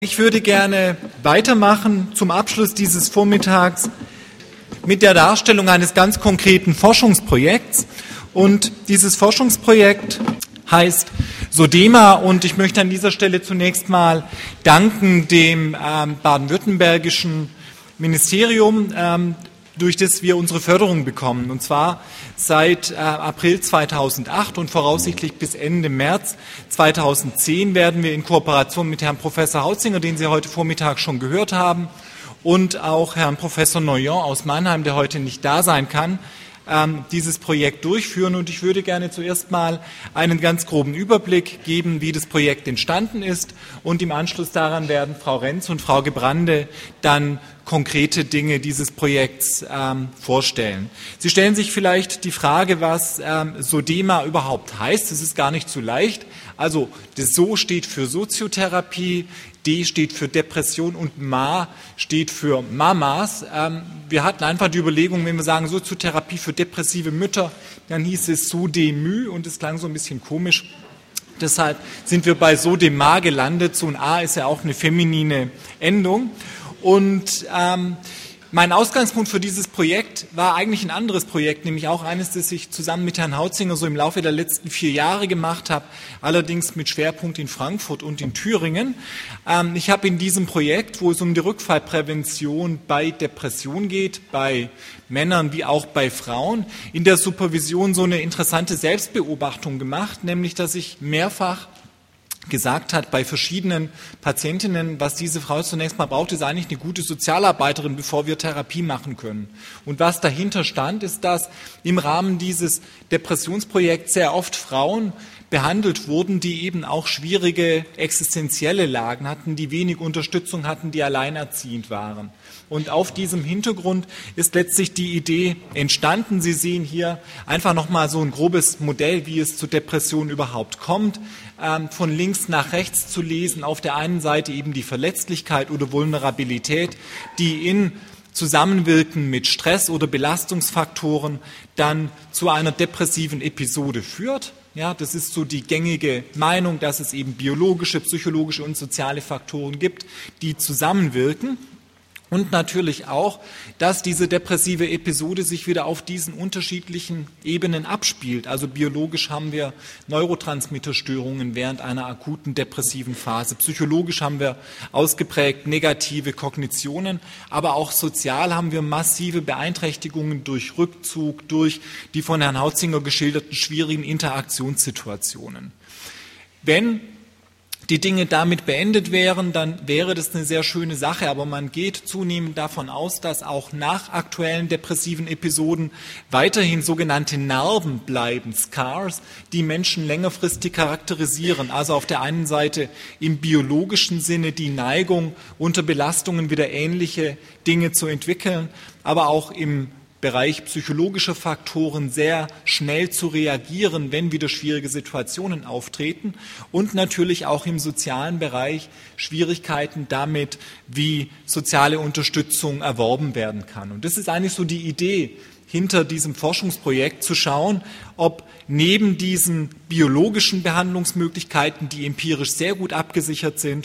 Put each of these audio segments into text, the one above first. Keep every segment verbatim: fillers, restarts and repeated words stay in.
Ich würde gerne weitermachen zum Abschluss dieses Vormittags mit der Darstellung eines ganz konkreten Forschungsprojekts. Und dieses Forschungsprojekt heißt SODEMA und ich möchte an dieser Stelle zunächst mal danken dem ähm, baden-württembergischen Ministerium, ähm, durch das wir unsere Förderung bekommen. Und zwar seit äh, April zweitausendacht und voraussichtlich bis Ende März zweitausendzehn werden wir in Kooperation mit Herrn Professor Hautzinger, den Sie heute Vormittag schon gehört haben, und auch Herrn Professor Noyon aus Mannheim, der heute nicht da sein kann, ähm, dieses Projekt durchführen. Und ich würde gerne zuerst mal einen ganz groben Überblick geben, wie das Projekt entstanden ist. Und im Anschluss daran werden Frau Renz und Frau Gebrande dann konkrete Dinge dieses Projekts ähm, vorstellen. Sie stellen sich vielleicht die Frage, was ähm, SODEMA überhaupt heißt. Das ist gar nicht so leicht. Also das SO steht für Soziotherapie, D steht für Depression und MA steht für Mamas. Ähm, wir hatten einfach die Überlegung, wenn wir sagen Soziotherapie für depressive Mütter, dann hieß es SODEMÜ und es klang so ein bisschen komisch. Deshalb sind wir bei SODEMA gelandet. So ein A ist ja auch eine feminine Endung. Und ähm, mein Ausgangspunkt für dieses Projekt war eigentlich ein anderes Projekt, nämlich auch eines, das ich zusammen mit Herrn Hautzinger so im Laufe der letzten vier Jahre gemacht habe, allerdings mit Schwerpunkt in Frankfurt und in Thüringen. Ähm, ich habe in diesem Projekt, wo es um die Rückfallprävention bei Depression geht, bei Männern wie auch bei Frauen, in der Supervision so eine interessante Selbstbeobachtung gemacht, nämlich dass ich mehrfach gesagt hat bei verschiedenen Patientinnen, was diese Frau zunächst mal braucht, ist eigentlich eine gute Sozialarbeiterin, bevor wir Therapie machen können. Und was dahinter stand, ist, dass im Rahmen dieses Depressionsprojekts sehr oft Frauen behandelt wurden, die eben auch schwierige existenzielle Lagen hatten, die wenig Unterstützung hatten, die alleinerziehend waren. Und auf diesem Hintergrund ist letztlich die Idee entstanden. Sie sehen hier einfach nochmal so ein grobes Modell, wie es zu Depressionen überhaupt kommt, ähm, von links nach rechts zu lesen. Auf der einen Seite eben die Verletzlichkeit oder Vulnerabilität, die in Zusammenwirken mit Stress oder Belastungsfaktoren dann zu einer depressiven Episode führt. Ja, das ist so die gängige Meinung, dass es eben biologische, psychologische und soziale Faktoren gibt, die zusammenwirken. Und natürlich auch, dass diese depressive Episode sich wieder auf diesen unterschiedlichen Ebenen abspielt. Also biologisch haben wir Neurotransmitterstörungen während einer akuten depressiven Phase. Psychologisch haben wir ausgeprägt negative Kognitionen, aber auch sozial haben wir massive Beeinträchtigungen durch Rückzug, durch die von Herrn Hautzinger geschilderten schwierigen Interaktionssituationen. Wenn die Dinge damit beendet wären, dann wäre das eine sehr schöne Sache, aber man geht zunehmend davon aus, dass auch nach aktuellen depressiven Episoden weiterhin sogenannte Narben bleiben, Scars, die Menschen längerfristig charakterisieren. Also auf der einen Seite im biologischen Sinne die Neigung, unter Belastungen wieder ähnliche Dinge zu entwickeln, aber auch im Bereich psychologischer Faktoren sehr schnell zu reagieren, wenn wieder schwierige Situationen auftreten und natürlich auch im sozialen Bereich Schwierigkeiten damit, wie soziale Unterstützung erworben werden kann. Und das ist eigentlich so die Idee hinter diesem Forschungsprojekt, zu schauen, ob neben diesen biologischen Behandlungsmöglichkeiten, die empirisch sehr gut abgesichert sind,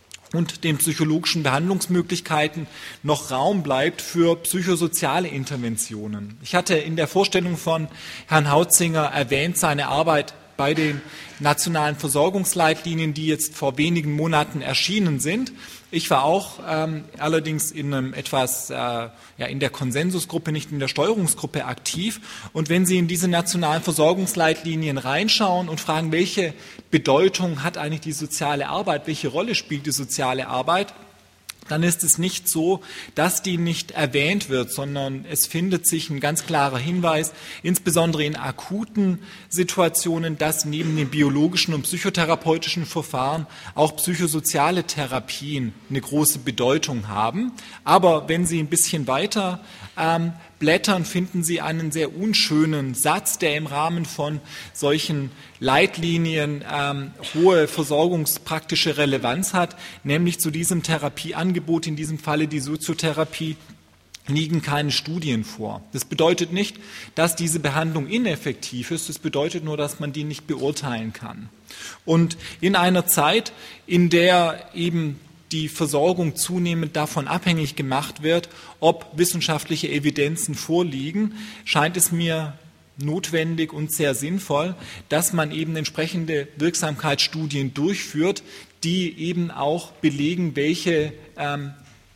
und den psychologischen Behandlungsmöglichkeiten noch Raum bleibt für psychosoziale Interventionen. Ich hatte in der Vorstellung von Herrn Hautzinger erwähnt, seine Arbeit bei den nationalen Versorgungsleitlinien, die jetzt vor wenigen Monaten erschienen sind. Ich war auch ähm, allerdings in einem etwas, äh, ja, in der Konsensusgruppe, nicht in der Steuerungsgruppe aktiv. Und wenn Sie in diese nationalen Versorgungsleitlinien reinschauen und fragen, welche Bedeutung hat eigentlich die soziale Arbeit, welche Rolle spielt die soziale Arbeit, dann ist es nicht so, dass die nicht erwähnt wird, sondern es findet sich ein ganz klarer Hinweis, insbesondere in akuten Situationen, dass neben den biologischen und psychotherapeutischen Verfahren auch psychosoziale Therapien eine große Bedeutung haben. Aber wenn Sie ein bisschen weiter ähm, blättern, finden Sie einen sehr unschönen Satz, der im Rahmen von solchen Leitlinien ähm, hohe versorgungspraktische Relevanz hat, nämlich zu diesem Therapieangebot, in diesem Falle die Soziotherapie, liegen keine Studien vor. Das bedeutet nicht, dass diese Behandlung ineffektiv ist, das bedeutet nur, dass man die nicht beurteilen kann. Und in einer Zeit, in der eben die Versorgung zunehmend davon abhängig gemacht wird, ob wissenschaftliche Evidenzen vorliegen, scheint es mir notwendig und sehr sinnvoll, dass man eben entsprechende Wirksamkeitsstudien durchführt, die eben auch belegen, welche ähm,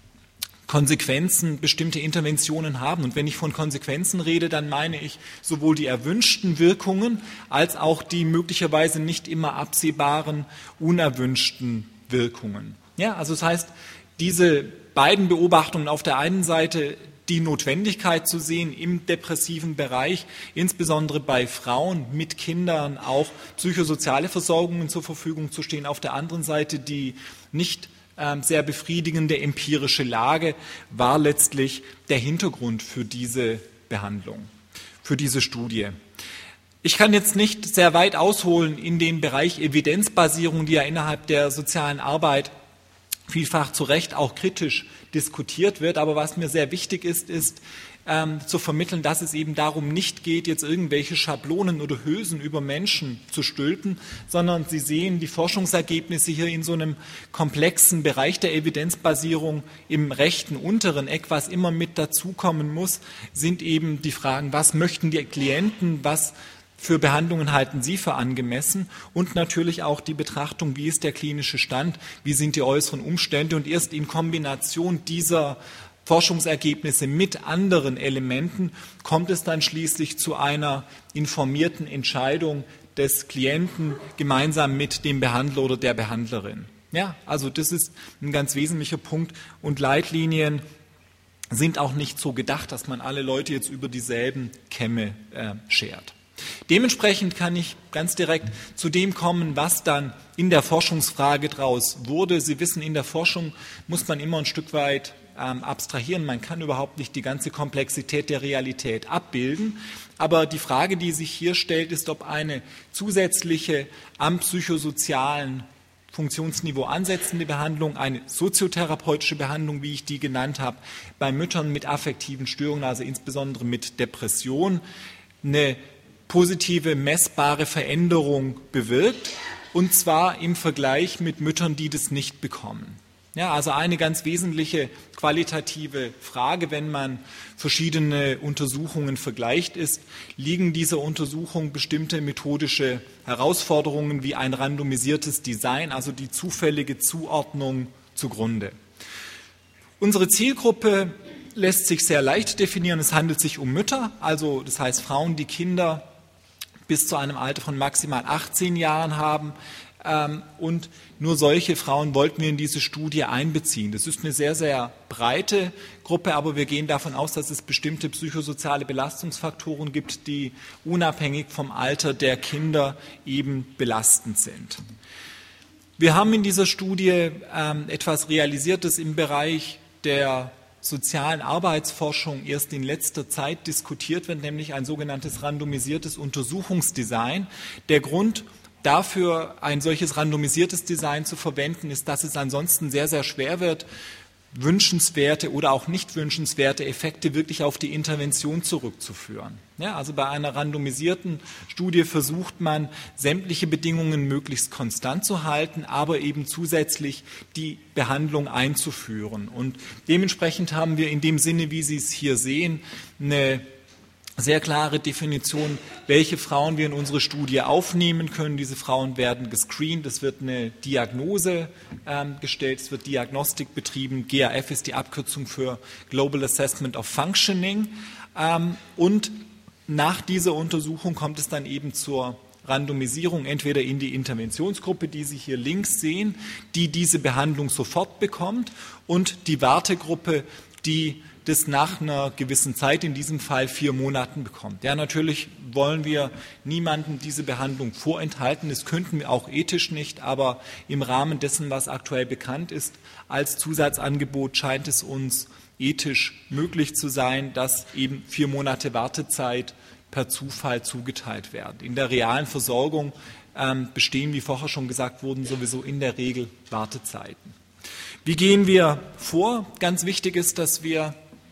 Konsequenzen bestimmte Interventionen haben. Und wenn ich von Konsequenzen rede, dann meine ich sowohl die erwünschten Wirkungen als auch die möglicherweise nicht immer absehbaren unerwünschten Wirkungen. Ja, also das heißt, diese beiden Beobachtungen, auf der einen Seite die Notwendigkeit zu sehen, im depressiven Bereich, insbesondere bei Frauen mit Kindern, auch psychosoziale Versorgungen zur Verfügung zu stehen, auf der anderen Seite die nicht ähm, sehr befriedigende empirische Lage, war letztlich der Hintergrund für diese Behandlung, für diese Studie. Ich kann jetzt nicht sehr weit ausholen in den Bereich Evidenzbasierung, die ja innerhalb der sozialen Arbeit vielfach zu Recht auch kritisch diskutiert wird. Aber was mir sehr wichtig ist, ist ähm, zu vermitteln, dass es eben darum nicht geht, jetzt irgendwelche Schablonen oder Hülsen über Menschen zu stülpen, sondern Sie sehen die Forschungsergebnisse hier in so einem komplexen Bereich der Evidenzbasierung im rechten unteren Eck. Was immer mit dazukommen muss, sind eben die Fragen, was möchten die Klienten, was für Behandlungen halten Sie für angemessen und natürlich auch die Betrachtung, wie ist der klinische Stand, wie sind die äußeren Umstände und erst in Kombination dieser Forschungsergebnisse mit anderen Elementen kommt es dann schließlich zu einer informierten Entscheidung des Klienten gemeinsam mit dem Behandler oder der Behandlerin. Ja, also das ist ein ganz wesentlicher Punkt und Leitlinien sind auch nicht so gedacht, dass man alle Leute jetzt über dieselben Kämme äh, schert. Dementsprechend kann ich ganz direkt zu dem kommen, was dann in der Forschungsfrage draus wurde. Sie wissen, in der Forschung muss man immer ein Stück weit ähm, abstrahieren. Man kann überhaupt nicht die ganze Komplexität der Realität abbilden. Aber die Frage, die sich hier stellt, ist, ob eine zusätzliche am psychosozialen Funktionsniveau ansetzende Behandlung, eine soziotherapeutische Behandlung, wie ich die genannt habe, bei Müttern mit affektiven Störungen, also insbesondere mit Depression, eine positive, messbare Veränderung bewirkt, und zwar im Vergleich mit Müttern, die das nicht bekommen. Ja, also eine ganz wesentliche qualitative Frage, wenn man verschiedene Untersuchungen vergleicht, ist, liegen dieser Untersuchung bestimmte methodische Herausforderungen wie ein randomisiertes Design, also die zufällige Zuordnung, zugrunde. Unsere Zielgruppe lässt sich sehr leicht definieren. Es handelt sich um Mütter, also das heißt Frauen, die Kinder bis zu einem Alter von maximal achtzehn Jahren haben. Und nur solche Frauen wollten wir in diese Studie einbeziehen. Das ist eine sehr, sehr breite Gruppe, aber wir gehen davon aus, dass es bestimmte psychosoziale Belastungsfaktoren gibt, die unabhängig vom Alter der Kinder eben belastend sind. Wir haben in dieser Studie ähm, etwas Realisiertes im Bereich der sozialen Arbeitsforschung erst in letzter Zeit diskutiert wird, nämlich ein sogenanntes randomisiertes Untersuchungsdesign. Der Grund dafür, ein solches randomisiertes Design zu verwenden, ist, dass es ansonsten sehr, sehr schwer wird, wünschenswerte oder auch nicht wünschenswerte Effekte wirklich auf die Intervention zurückzuführen. Ja, also bei einer randomisierten Studie versucht man, sämtliche Bedingungen möglichst konstant zu halten, aber eben zusätzlich die Behandlung einzuführen. Und dementsprechend haben wir in dem Sinne, wie Sie es hier sehen, eine sehr klare Definition, welche Frauen wir in unsere Studie aufnehmen können. Diese Frauen werden gescreent, es wird eine Diagnose ähm, gestellt, es wird Diagnostik betrieben. G A F ist die Abkürzung für Global Assessment of Functioning. Ähm, und nach dieser Untersuchung kommt es dann eben zur Randomisierung, entweder in die Interventionsgruppe, die Sie hier links sehen, die diese Behandlung sofort bekommt, und die Wartegruppe, die das nach einer gewissen Zeit, in diesem Fall vier Monaten, bekommt. Ja, natürlich wollen wir niemandem diese Behandlung vorenthalten. Das könnten wir auch ethisch nicht, aber im Rahmen dessen, was aktuell bekannt ist, als Zusatzangebot scheint es uns ethisch möglich zu sein, dass eben vier Monate Wartezeit per Zufall zugeteilt werden. In der realen Versorgung ähm, bestehen, wie vorher schon gesagt wurden, sowieso in der Regel Wartezeiten. Wie gehen wir vor? Ganz wichtig ist, dass wir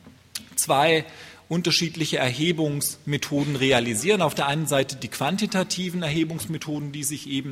zwei unterschiedliche Erhebungsmethoden realisieren. Auf der einen Seite die quantitativen Erhebungsmethoden, die sich eben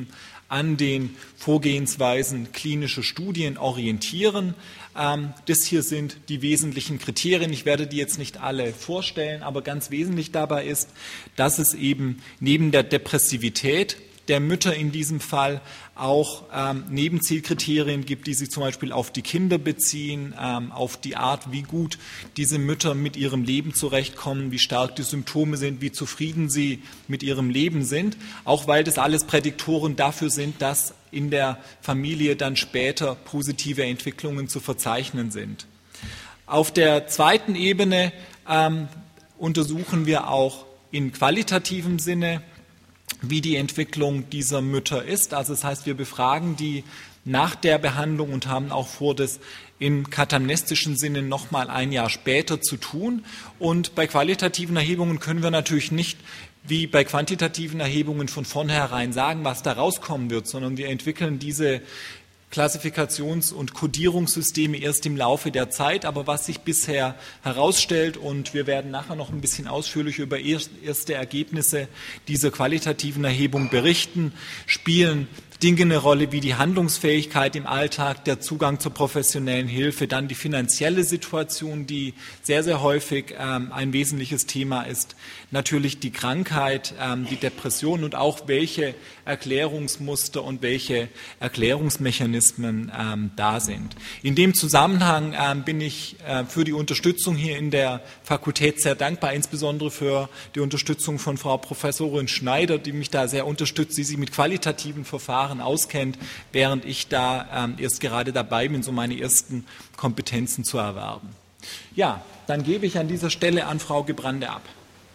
an den Vorgehensweisen klinischer Studien orientieren. Das hier sind die wesentlichen Kriterien. Ich werde die jetzt nicht alle vorstellen, aber ganz wesentlich dabei ist, dass es eben neben der Depressivität der Mütter in diesem Fall auch ähm, Nebenzielkriterien gibt, die sich zum Beispiel auf die Kinder beziehen, ähm, auf die Art, wie gut diese Mütter mit ihrem Leben zurechtkommen, wie stark die Symptome sind, wie zufrieden sie mit ihrem Leben sind, auch weil das alles Prädiktoren dafür sind, dass in der Familie dann später positive Entwicklungen zu verzeichnen sind. Auf der zweiten Ebene ähm, untersuchen wir auch in qualitativem Sinne, wie die Entwicklung dieser Mütter ist. Also das heißt, wir befragen die nach der Behandlung und haben auch vor, das im katamnestischen Sinne nochmal ein Jahr später zu tun. Und bei qualitativen Erhebungen können wir natürlich nicht wie bei quantitativen Erhebungen von vornherein sagen, was da rauskommen wird, sondern wir entwickeln diese Klassifikations- und Kodierungssysteme erst im Laufe der Zeit, aber was sich bisher herausstellt, und wir werden nachher noch ein bisschen ausführlich über erste Ergebnisse dieser qualitativen Erhebung berichten, spielen Dinge eine Rolle wie die Handlungsfähigkeit im Alltag, der Zugang zur professionellen Hilfe, dann die finanzielle Situation, die sehr, sehr häufig ähm, ein wesentliches Thema ist, natürlich die Krankheit, ähm, die Depression und auch welche Erklärungsmuster und welche Erklärungsmechanismen ähm, da sind. In dem Zusammenhang ähm, bin ich äh, für die Unterstützung hier in der Fakultät sehr dankbar, insbesondere für die Unterstützung von Frau Professorin Schneider, die mich da sehr unterstützt, die sich mit qualitativen Verfahren auskennt, während ich da ähm, erst gerade dabei bin, so meine ersten Kompetenzen zu erwerben. Ja, dann gebe ich an dieser Stelle an Frau Gebrande ab.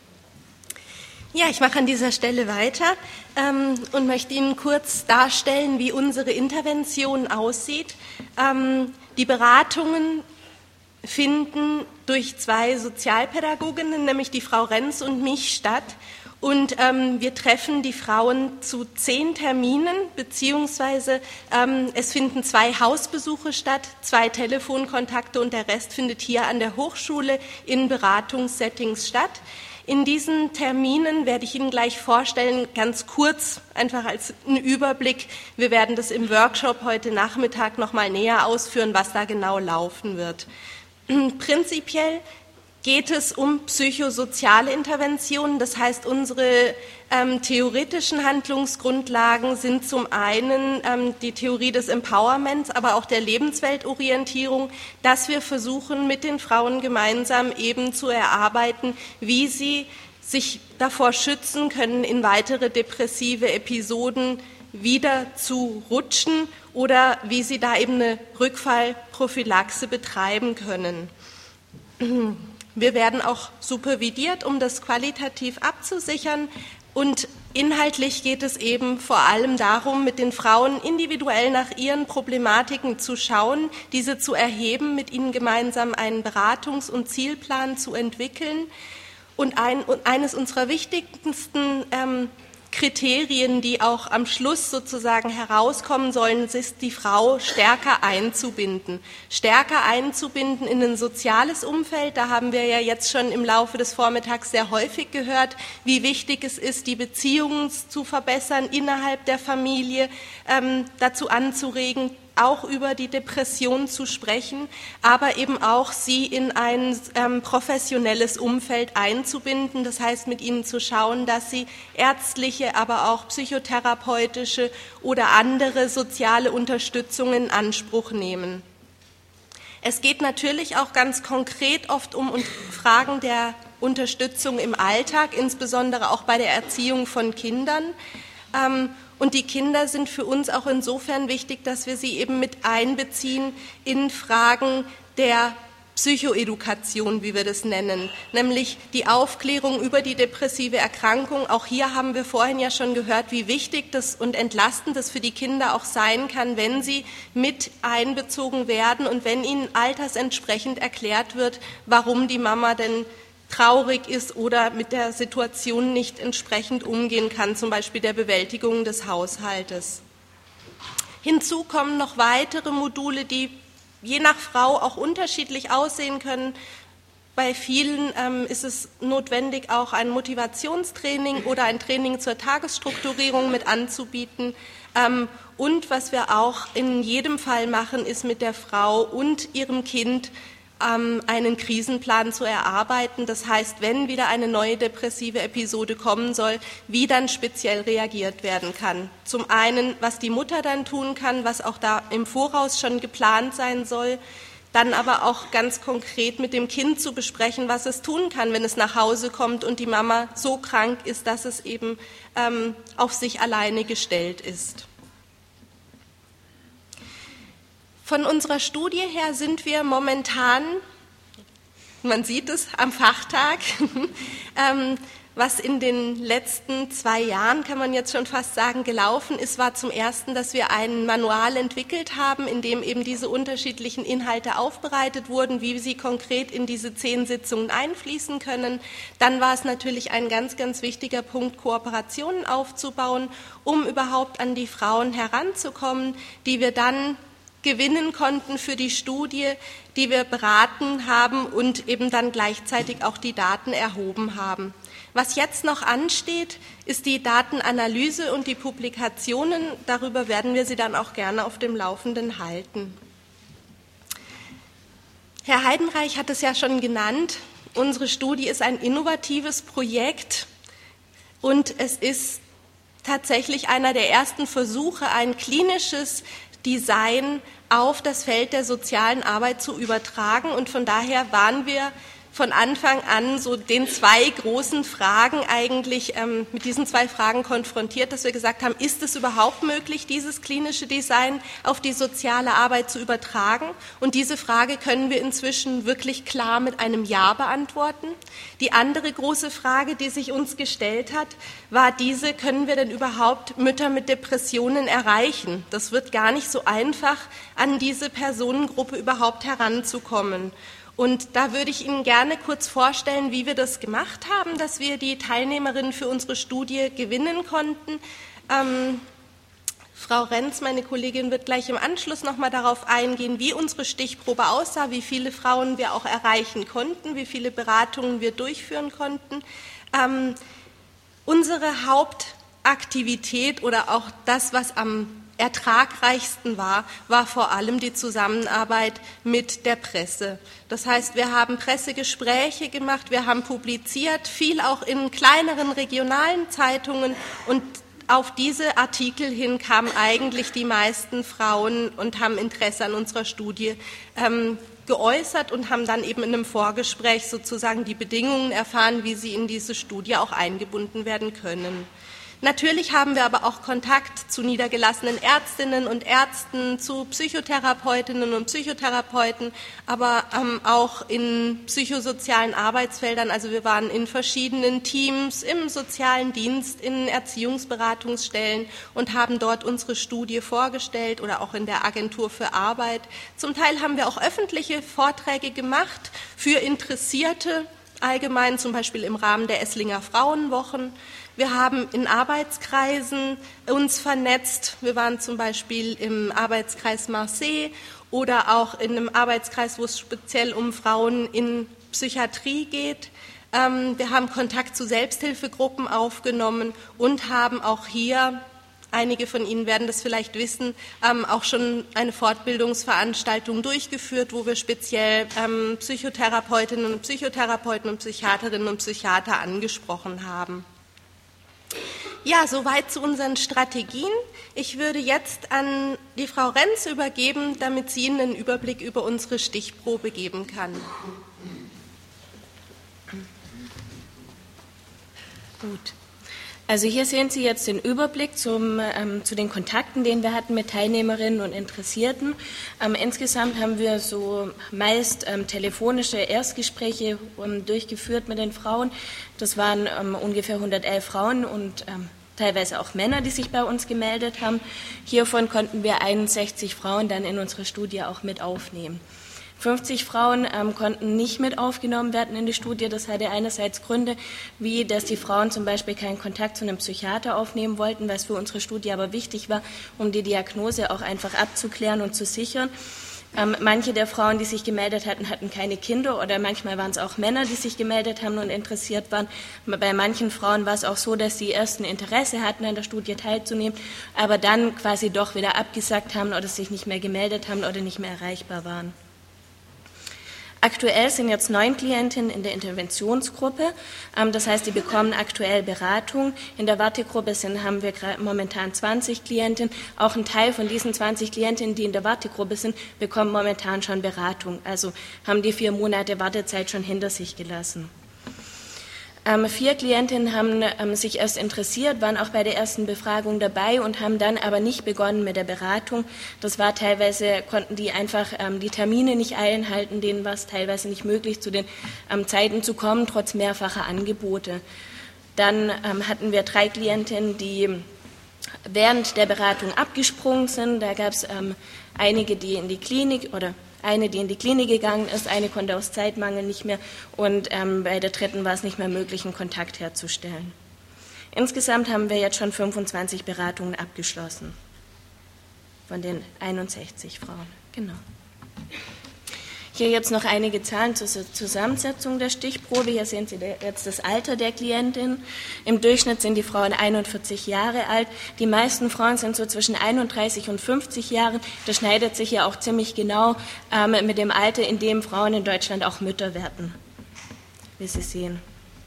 Ja, ich mache an dieser Stelle weiter ähm, und möchte Ihnen kurz darstellen, wie unsere Intervention aussieht. Ähm, die Beratungen finden durch zwei Sozialpädagoginnen, nämlich die Frau Renz und mich, statt. Und ähm, wir treffen die Frauen zu zehn Terminen, beziehungsweise ähm, es finden zwei Hausbesuche statt, zwei Telefonkontakte und der Rest findet hier an der Hochschule in Beratungssettings statt. In diesen Terminen werde ich Ihnen gleich vorstellen, ganz kurz, einfach als einen Überblick. Wir werden das im Workshop heute Nachmittag noch mal näher ausführen, was da genau laufen wird. Prinzipiell geht es um psychosoziale Interventionen. Das heißt, unsere ähm, theoretischen Handlungsgrundlagen sind zum einen ähm, die Theorie des Empowerments, aber auch der Lebensweltorientierung, dass wir versuchen, mit den Frauen gemeinsam eben zu erarbeiten, wie sie sich davor schützen können, in weitere depressive Episoden wieder zu rutschen oder wie sie da eben eine Rückfallprophylaxe betreiben können. Wir werden auch supervidiert, um das qualitativ abzusichern. Und inhaltlich geht es eben vor allem darum, mit den Frauen individuell nach ihren Problematiken zu schauen, diese zu erheben, mit ihnen gemeinsam einen Beratungs- und Zielplan zu entwickeln. Und, ein, und eines unserer wichtigsten ähm, Kriterien, die auch am Schluss sozusagen herauskommen sollen, ist, die Frau stärker einzubinden. Stärker einzubinden in ein soziales Umfeld. Da haben wir ja jetzt schon im Laufe des Vormittags sehr häufig gehört, wie wichtig es ist, die Beziehungen zu verbessern innerhalb der Familie, ähm, dazu anzuregen, auch über die Depression zu sprechen, aber eben auch sie in ein ähm, professionelles Umfeld einzubinden. Das heißt, mit ihnen zu schauen, dass sie ärztliche, aber auch psychotherapeutische oder andere soziale Unterstützung in Anspruch nehmen. Es geht natürlich auch ganz konkret oft um Fragen der Unterstützung im Alltag, insbesondere auch bei der Erziehung von Kindern. Ähm, Und die Kinder sind für uns auch insofern wichtig, dass wir sie eben mit einbeziehen in Fragen der Psychoedukation, wie wir das nennen, nämlich die Aufklärung über die depressive Erkrankung. Auch hier haben wir vorhin ja schon gehört, wie wichtig das und entlastend das für die Kinder auch sein kann, wenn sie mit einbezogen werden und wenn ihnen altersentsprechend erklärt wird, warum die Mama denn traurig ist oder mit der Situation nicht entsprechend umgehen kann, zum Beispiel der Bewältigung des Haushaltes. Hinzu kommen noch weitere Module, die je nach Frau auch unterschiedlich aussehen können. Bei vielen ähm, ist es notwendig, auch ein Motivationstraining oder ein Training zur Tagesstrukturierung mit anzubieten. Ähm, und was wir auch in jedem Fall machen, ist mit der Frau und ihrem Kind ähm, einen Krisenplan zu erarbeiten. Das heißt, wenn wieder eine neue depressive Episode kommen soll, wie dann speziell reagiert werden kann. Zum einen, was die Mutter dann tun kann, was auch da im Voraus schon geplant sein soll, dann aber auch ganz konkret mit dem Kind zu besprechen, was es tun kann, wenn es nach Hause kommt und die Mama so krank ist, dass es eben ähm, auf sich alleine gestellt ist. Von unserer Studie her sind wir momentan, man sieht es am Fachtag, ähm, was in den letzten zwei Jahren, kann man jetzt schon fast sagen, gelaufen ist, war zum Ersten, dass wir ein Manual entwickelt haben, in dem eben diese unterschiedlichen Inhalte aufbereitet wurden, wie sie konkret in diese zehn Sitzungen einfließen können. Dann war es natürlich ein ganz, ganz wichtiger Punkt, Kooperationen aufzubauen, um überhaupt an die Frauen heranzukommen, die wir dann gewinnen konnten für die Studie, die wir beraten haben und eben dann gleichzeitig auch die Daten erhoben haben. Was jetzt noch ansteht, ist die Datenanalyse und die Publikationen. Darüber werden wir Sie dann auch gerne auf dem Laufenden halten. Herr Heidenreich hat es ja schon genannt. Unsere Studie ist ein innovatives Projekt und es ist tatsächlich einer der ersten Versuche, ein klinisches Design auf das Feld der sozialen Arbeit zu übertragen. Und von daher waren wir von Anfang an so den zwei großen Fragen eigentlich, ähm, mit diesen zwei Fragen konfrontiert, dass wir gesagt haben, ist es überhaupt möglich, dieses klinische Design auf die soziale Arbeit zu übertragen? Und diese Frage können wir inzwischen wirklich klar mit einem Ja beantworten. Die andere große Frage, die sich uns gestellt hat, war diese, können wir denn überhaupt Mütter mit Depressionen erreichen? Das wird gar nicht so einfach, an diese Personengruppe überhaupt heranzukommen. Und da würde ich Ihnen gerne kurz vorstellen, wie wir das gemacht haben, dass wir die Teilnehmerinnen für unsere Studie gewinnen konnten. Ähm, Frau Renz, meine Kollegin, wird gleich im Anschluss noch mal darauf eingehen, wie unsere Stichprobe aussah, wie viele Frauen wir auch erreichen konnten, wie viele Beratungen wir durchführen konnten. Ähm, unsere Hauptaktivität oder auch das, was am ertragreichsten war, war vor allem die Zusammenarbeit mit der Presse. Das heißt, wir haben Pressegespräche gemacht, wir haben publiziert, viel auch in kleineren regionalen Zeitungen und auf diese Artikel hin kamen eigentlich die meisten Frauen und haben Interesse an unserer Studie ähm, geäußert und haben dann eben in einem Vorgespräch sozusagen die Bedingungen erfahren, wie sie in diese Studie auch eingebunden werden können. Natürlich haben wir aber auch Kontakt zu niedergelassenen Ärztinnen und Ärzten, zu Psychotherapeutinnen und Psychotherapeuten, aber ähm, auch in psychosozialen Arbeitsfeldern. Also wir waren in verschiedenen Teams, im sozialen Dienst, in Erziehungsberatungsstellen und haben dort unsere Studie vorgestellt oder auch in der Agentur für Arbeit. Zum Teil haben wir auch öffentliche Vorträge gemacht für Interessierte, allgemein zum Beispiel im Rahmen der Esslinger Frauenwochen. Wir haben in Arbeitskreisen uns vernetzt. Wir waren zum Beispiel im Arbeitskreis Marseille oder auch in einem Arbeitskreis, wo es speziell um Frauen in Psychiatrie geht. Wir haben Kontakt zu Selbsthilfegruppen aufgenommen und haben auch hier, einige von Ihnen werden das vielleicht wissen, auch schon eine Fortbildungsveranstaltung durchgeführt, wo wir speziell Psychotherapeutinnen und Psychotherapeuten und Psychiaterinnen und Psychiater angesprochen haben. Ja, soweit zu unseren Strategien. Ich würde jetzt an die Frau Renz übergeben, damit sie Ihnen einen Überblick über unsere Stichprobe geben kann. Gut. Also hier sehen Sie jetzt den Überblick zum, ähm, zu den Kontakten, den wir hatten mit Teilnehmerinnen und Interessierten. Ähm, insgesamt haben wir so meist ähm, telefonische Erstgespräche ähm, durchgeführt mit den Frauen. Das waren ähm, ungefähr hundertelf Frauen und ähm, teilweise auch Männer, die sich bei uns gemeldet haben. Hiervon konnten wir einundsechzig Frauen dann in unsere Studie auch mit aufnehmen. fünfzig Frauen ähm, konnten nicht mit aufgenommen werden in die Studie. Das hatte einerseits Gründe, wie dass die Frauen zum Beispiel keinen Kontakt zu einem Psychiater aufnehmen wollten, was für unsere Studie aber wichtig war, um die Diagnose auch einfach abzuklären und zu sichern. Ähm, manche der Frauen, die sich gemeldet hatten, hatten keine Kinder oder manchmal waren es auch Männer, die sich gemeldet haben und interessiert waren. Bei manchen Frauen war es auch so, dass sie erst ein Interesse hatten, an der Studie teilzunehmen, aber dann quasi doch wieder abgesagt haben oder sich nicht mehr gemeldet haben oder nicht mehr erreichbar waren. Aktuell sind jetzt neun Klientinnen in der Interventionsgruppe, das heißt, die bekommen aktuell Beratung. In der Wartegruppe sind, haben wir momentan zwanzig Klientinnen. Auch ein Teil von diesen zwanzig Klientinnen, die in der Wartegruppe sind, bekommen momentan schon Beratung, also haben die vier Monate Wartezeit schon hinter sich gelassen. Ähm, vier Klientinnen haben ähm, sich erst interessiert, waren auch bei der ersten Befragung dabei und haben dann aber nicht begonnen mit der Beratung. Das war teilweise, konnten die einfach ähm, die Termine nicht einhalten, denen war es teilweise nicht möglich, zu den ähm, Zeiten zu kommen, trotz mehrfacher Angebote. Dann ähm, hatten wir drei Klientinnen, die während der Beratung abgesprungen sind. Da gab es ähm, einige, die in die Klinik oder eine, die in die Klinik gegangen ist, eine konnte aus Zeitmangel nicht mehr und ähm, bei der dritten war es nicht mehr möglich, einen Kontakt herzustellen. Insgesamt haben wir jetzt schon fünfundzwanzig Beratungen abgeschlossen von den einundsechzig Frauen. Genau. Hier jetzt noch einige Zahlen zur Zusammensetzung der Stichprobe. Hier sehen Sie jetzt das Alter der Klientin. Im Durchschnitt sind die Frauen einundvierzig Jahre alt. Die meisten Frauen sind so zwischen einunddreißig und fünfzig Jahren. Das schneidet sich ja auch ziemlich genau ähm, mit dem Alter, in dem Frauen in Deutschland auch Mütter werden, wie Sie sehen.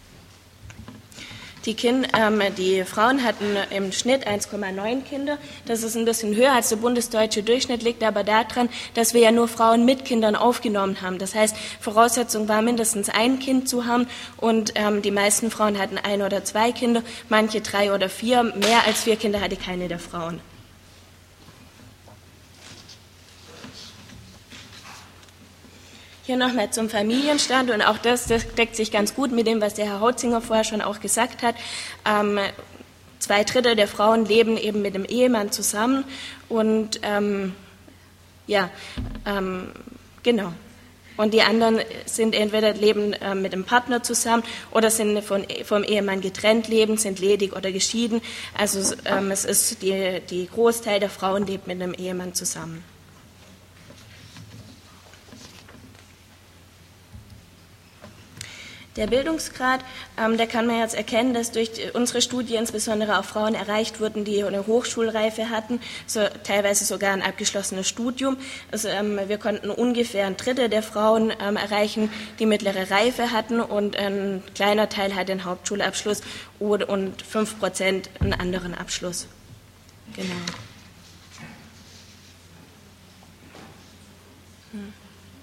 Die, kind, ähm, die Frauen hatten im Schnitt eins Komma neun Kinder. Das ist ein bisschen höher als der bundesdeutsche Durchschnitt, liegt aber daran, dass wir ja nur Frauen mit Kindern aufgenommen haben. Das heißt, Voraussetzung war, mindestens ein Kind zu haben und ähm, die meisten Frauen hatten ein oder zwei Kinder, manche drei oder vier. Mehr als vier Kinder hatte keine der Frauen. Hier nochmal zum Familienstand und auch das, das deckt sich ganz gut mit dem, was der Herr Hautzinger vorher schon auch gesagt hat. Ähm, zwei Drittel der Frauen leben eben mit dem Ehemann zusammen und ähm, ja, ähm, genau. Und die anderen sind entweder leben äh, mit dem Partner zusammen oder sind von, vom Ehemann getrennt leben, sind ledig oder geschieden. Also ähm, es ist die, die Großteil der Frauen lebt mit dem Ehemann zusammen. Der Bildungsgrad, ähm, da kann man jetzt erkennen, dass durch die, unsere Studie insbesondere auch Frauen erreicht wurden, die eine Hochschulreife hatten, so, teilweise sogar ein abgeschlossenes Studium. Also, ähm, wir konnten ungefähr ein Drittel der Frauen ähm, erreichen, die mittlere Reife hatten und ein kleiner Teil hat den Hauptschulabschluss und, und fünf Prozent einen anderen Abschluss. Genau. Hm.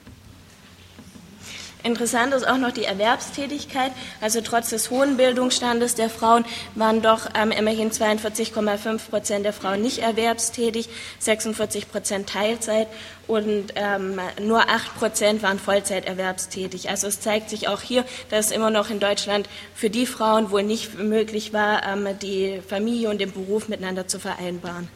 Interessant ist auch noch die Erwerbstätigkeit. Also trotz des hohen Bildungsstandes der Frauen waren doch ähm, immerhin zweiundvierzig Komma fünf Prozent der Frauen nicht erwerbstätig, sechsundvierzig Prozent Teilzeit und ähm, nur acht Prozent waren Vollzeiterwerbstätig. Also es zeigt sich auch hier, dass es immer noch in Deutschland für die Frauen wohl nicht möglich war, ähm, die Familie und den Beruf miteinander zu vereinbaren.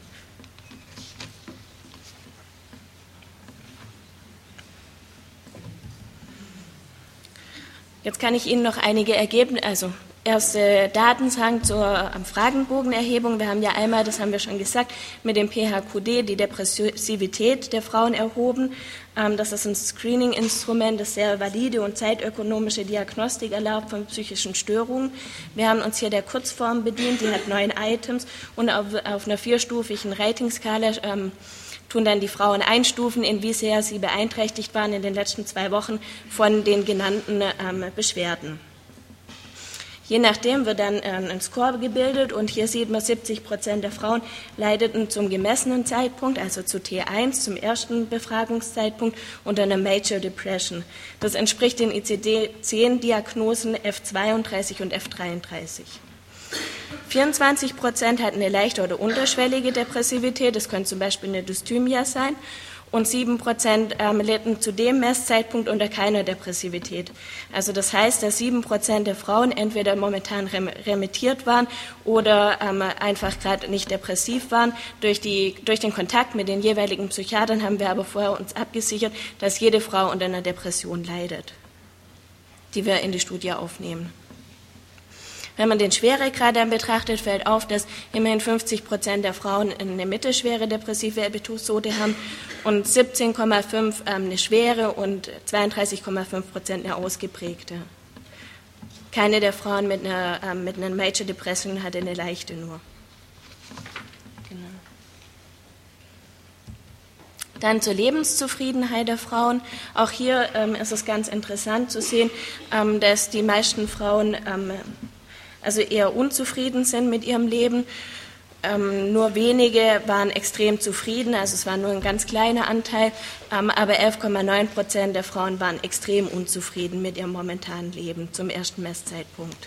Jetzt kann ich Ihnen noch einige Ergebnisse, also erste Daten sagen zur Fragenbogenerhebung. Wir haben ja einmal, das haben wir schon gesagt, mit dem P H Q D die Depressivität der Frauen erhoben. Das ist ein Screening-Instrument, das sehr valide und zeitökonomische Diagnostik erlaubt von psychischen Störungen. Wir haben uns hier der Kurzform bedient, die hat neun Items und auf, auf einer vierstufigen Ratingskala ähm, tun dann die Frauen einstufen, in wie sehr sie beeinträchtigt waren in den letzten zwei Wochen von den genannten ähm, Beschwerden. Je nachdem wird dann äh, ein Score gebildet und hier sieht man, siebzig Prozent der Frauen leideten zum gemessenen Zeitpunkt, also zu T eins, zum ersten Befragungszeitpunkt, unter einer Major Depression. Das entspricht den I C D zehn Diagnosen F zweiunddreißig und F dreiunddreißig. vierundzwanzig Prozent hatten eine leichte oder unterschwellige Depressivität, das könnte zum Beispiel eine Dysthymia sein, und sieben Prozent ähm, litten zu dem Messzeitpunkt unter keiner Depressivität. Also das heißt, dass sieben Prozent der Frauen entweder momentan rem remittiert waren oder ähm, einfach gerade nicht depressiv waren. Durch, die, durch den Kontakt mit den jeweiligen Psychiatern haben wir aber vorher uns abgesichert, dass jede Frau unter einer Depression leidet, die wir in die Studie aufnehmen. Wenn man den Schweregrad dann betrachtet, fällt auf, dass immerhin fünfzig Prozent der Frauen eine mittelschwere depressive Episode haben und siebzehn Komma fünf eine schwere und zweiunddreißig Komma fünf Prozent eine ausgeprägte. Keine der Frauen mit einer, ähm, mit einer Major Depression hatte eine leichte nur. Genau. Dann zur Lebenszufriedenheit der Frauen. Auch hier ähm, ist es ganz interessant zu sehen, ähm, dass die meisten Frauen ähm, also eher unzufrieden sind mit ihrem Leben. Ähm, nur wenige waren extrem zufrieden, also es war nur ein ganz kleiner Anteil, ähm, aber elf Komma neun Prozent der Frauen waren extrem unzufrieden mit ihrem momentanen Leben zum ersten Messzeitpunkt.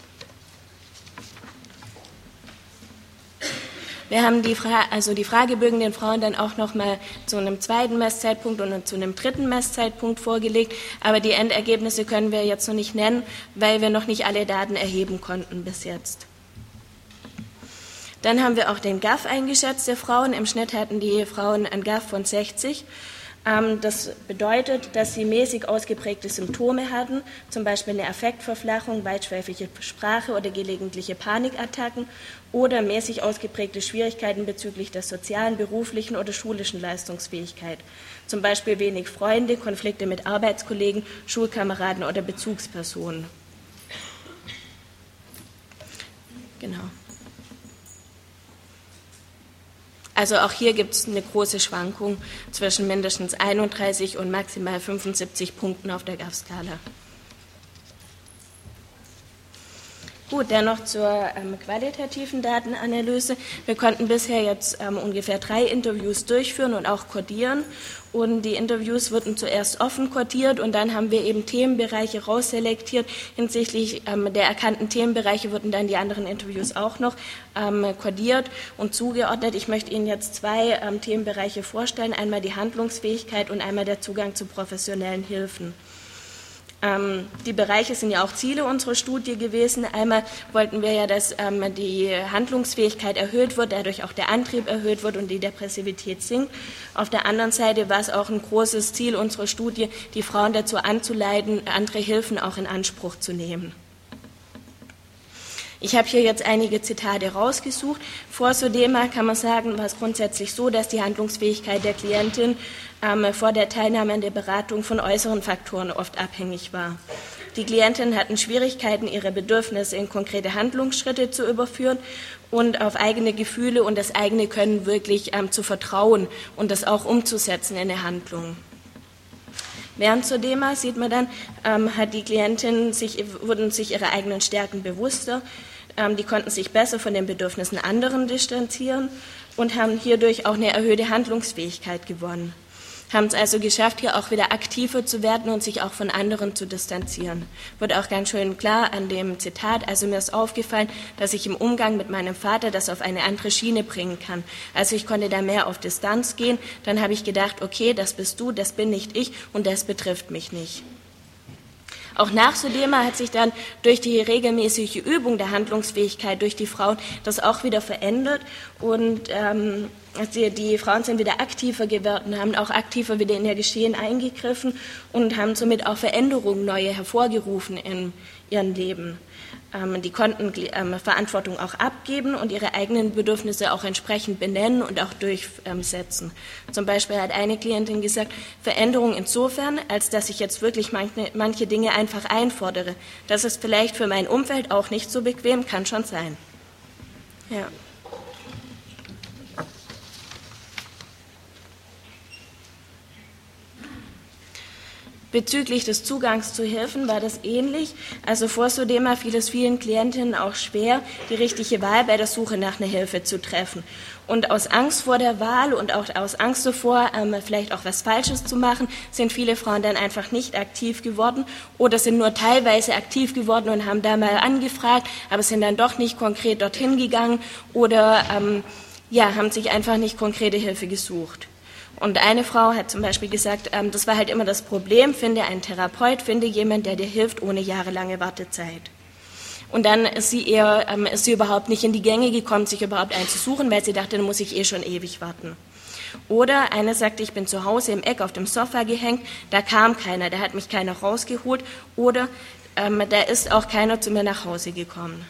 Wir haben die, Fra- also die Fragebögen den Frauen dann auch noch mal zu einem zweiten Messzeitpunkt und zu einem dritten Messzeitpunkt vorgelegt, aber die Endergebnisse können wir jetzt noch nicht nennen, weil wir noch nicht alle Daten erheben konnten bis jetzt. Dann haben wir auch den G A F eingeschätzt der Frauen. Im Schnitt hatten die Frauen ein G A F von sechzig. Das bedeutet, dass sie mäßig ausgeprägte Symptome hatten, zum Beispiel eine Affektverflachung, weitschweifige Sprache oder gelegentliche Panikattacken oder mäßig ausgeprägte Schwierigkeiten bezüglich der sozialen, beruflichen oder schulischen Leistungsfähigkeit, zum Beispiel wenig Freunde, Konflikte mit Arbeitskollegen, Schulkameraden oder Bezugspersonen. Genau. Also auch hier gibt es eine große Schwankung zwischen mindestens einunddreißig und maximal fünfundsiebzig Punkten auf der G A F-Skala. Gut, dann noch zur ähm, qualitativen Datenanalyse. Wir konnten bisher jetzt ähm, ungefähr drei Interviews durchführen und auch kodieren. Und die Interviews wurden zuerst offen kodiert und dann haben wir eben Themenbereiche rausselektiert. Hinsichtlich ähm, der erkannten Themenbereiche wurden dann die anderen Interviews auch noch ähm, kodiert und zugeordnet. Ich möchte Ihnen jetzt zwei ähm, Themenbereiche vorstellen. Einmal die Handlungsfähigkeit und einmal der Zugang zu professionellen Hilfen. Ähm, die Bereiche sind ja auch Ziele unserer Studie gewesen. Einmal wollten wir ja, dass ähm, die Handlungsfähigkeit erhöht wird, dadurch auch der Antrieb erhöht wird und die Depressivität sinkt. Auf der anderen Seite war es auch ein großes Ziel unserer Studie, die Frauen dazu anzuleiten, andere Hilfen auch in Anspruch zu nehmen. Ich habe hier jetzt einige Zitate rausgesucht. Vor Sodema kann man sagen, war es grundsätzlich so, dass die Handlungsfähigkeit der Klientin ähm, vor der Teilnahme an der Beratung von äußeren Faktoren oft abhängig war. Die Klientinnen hatten Schwierigkeiten, ihre Bedürfnisse in konkrete Handlungsschritte zu überführen und auf eigene Gefühle und das eigene Können wirklich ähm, zu vertrauen und das auch umzusetzen in eine Handlung. Während Sodema sieht man dann, ähm, hat die Klientinnen sich, wurden sich ihrer eigenen Stärken bewusster, ähm, die konnten sich besser von den Bedürfnissen anderen distanzieren und haben hierdurch auch eine erhöhte Handlungsfähigkeit gewonnen. Haben es also geschafft, hier auch wieder aktiver zu werden und sich auch von anderen zu distanzieren. Wird auch ganz schön klar an dem Zitat, also mir ist aufgefallen, dass ich im Umgang mit meinem Vater das auf eine andere Schiene bringen kann. Also ich konnte da mehr auf Distanz gehen, dann habe ich gedacht, okay, das bist du, das bin nicht ich und das betrifft mich nicht. Auch nach Sodema hat sich dann durch die regelmäßige Übung der Handlungsfähigkeit durch die Frauen das auch wieder verändert und ähm, die, die Frauen sind wieder aktiver geworden, haben auch aktiver wieder in ihr Geschehen eingegriffen und haben somit auch Veränderungen neue hervorgerufen in ihrem Leben. Ähm, die konnten ähm, Verantwortung auch abgeben und ihre eigenen Bedürfnisse auch entsprechend benennen und auch durchsetzen. Zum Beispiel hat eine Klientin gesagt, Veränderung insofern, als dass ich jetzt wirklich manche, manche Dinge einfach einfordere. Das ist vielleicht für mein Umfeld auch nicht so bequem, kann schon sein. Ja. Bezüglich des Zugangs zu Hilfen war das ähnlich. Also vor Sodema fiel es vielen Klientinnen auch schwer, die richtige Wahl bei der Suche nach einer Hilfe zu treffen. Und aus Angst vor der Wahl und auch aus Angst davor, ähm, vielleicht auch was Falsches zu machen, sind viele Frauen dann einfach nicht aktiv geworden oder sind nur teilweise aktiv geworden und haben da mal angefragt, aber sind dann doch nicht konkret dorthin gegangen oder ähm, ja, haben sich einfach nicht konkrete Hilfe gesucht. Und eine Frau hat zum Beispiel gesagt, ähm, das war halt immer das Problem, finde einen Therapeut, finde jemanden, der dir hilft, ohne jahrelange Wartezeit. Und dann ist sie eher, ähm, ist sie überhaupt nicht in die Gänge gekommen, sich überhaupt einen zu suchen, weil sie dachte, dann muss ich eh schon ewig warten. Oder eine sagte, ich bin zu Hause im Eck auf dem Sofa gehängt, da kam keiner, da hat mich keiner rausgeholt. Oder ähm, da ist auch keiner zu mir nach Hause gekommen.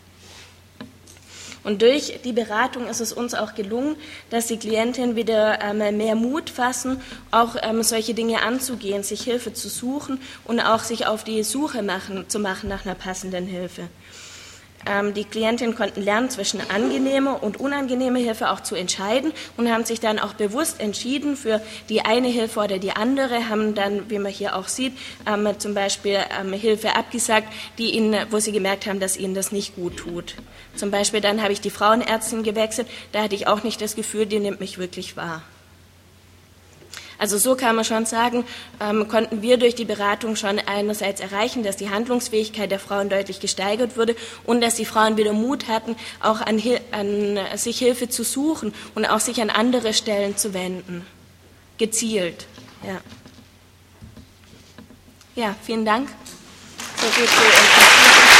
Und durch die Beratung ist es uns auch gelungen, dass die Klientinnen wieder ähm, mehr Mut fassen, auch ähm, solche Dinge anzugehen, sich Hilfe zu suchen und auch sich auf die Suche machen, zu machen nach einer passenden Hilfe. Ähm, die Klientinnen konnten lernen, zwischen angenehmer und unangenehmer Hilfe auch zu entscheiden und haben sich dann auch bewusst entschieden für die eine Hilfe oder die andere, haben dann, wie man hier auch sieht, ähm, zum Beispiel ähm, Hilfe abgesagt, die ihnen, wo sie gemerkt haben, dass ihnen das nicht gut tut. Zum Beispiel dann habe ich die Frauenärztin gewechselt, da hatte ich auch nicht das Gefühl, die nimmt mich wirklich wahr. Also so kann man schon sagen, ähm, konnten wir durch die Beratung schon einerseits erreichen, dass die Handlungsfähigkeit der Frauen deutlich gesteigert wurde und dass die Frauen wieder Mut hatten, auch an, an sich Hilfe zu suchen und auch sich an andere Stellen zu wenden. Gezielt. Ja, ja, vielen Dank. So viel zu uns.